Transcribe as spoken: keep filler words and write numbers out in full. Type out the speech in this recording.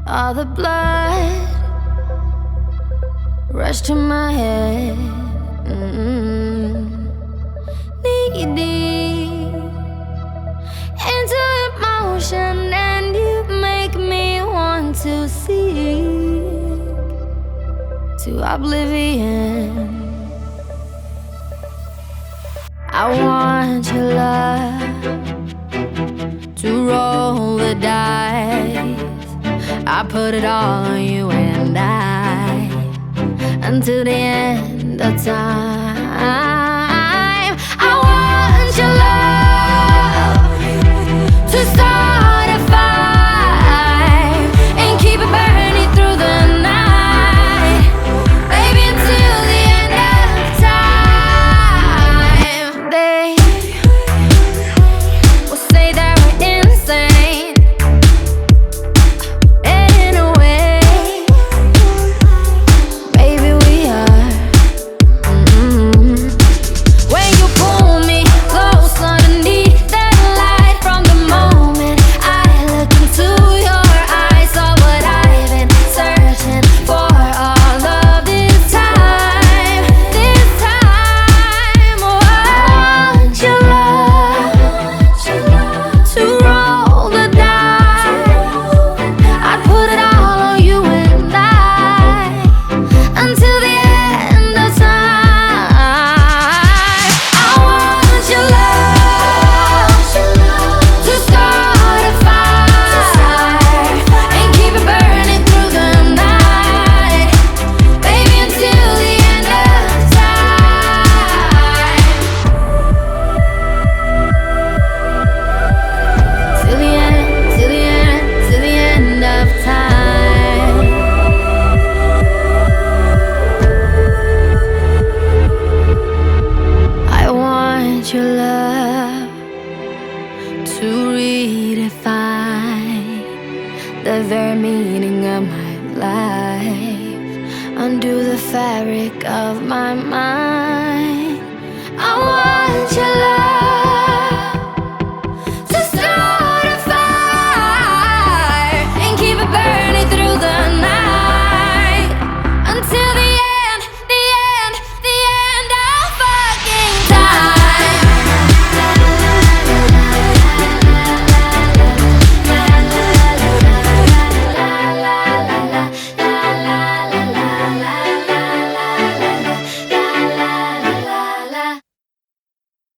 All the blood rushed to my head. Mm-hmm. Knee deep into emotion, and you make me want to seek to oblivion. I want your love to roll the dice. I put it all on you and I, until the end of time. I want your love to start a fire and keep it burning through the night, baby, until the end of time. They will say that we're insane, and in a way, baby, we are. Mm-hmm. When you pull me close underneath the light, from the moment I look into your eyes, all what I've been searching for all of this time, this time. Oh, I want your love to roll the dice. I'd put it all on you and I, until the end of time. I want your love to start a fire and keep it burning through the night, baby, until the end of time. Till the end, till the end, till the end of time. I want your love to redefine the very meaning of my life, undo the fabric of my mind. I want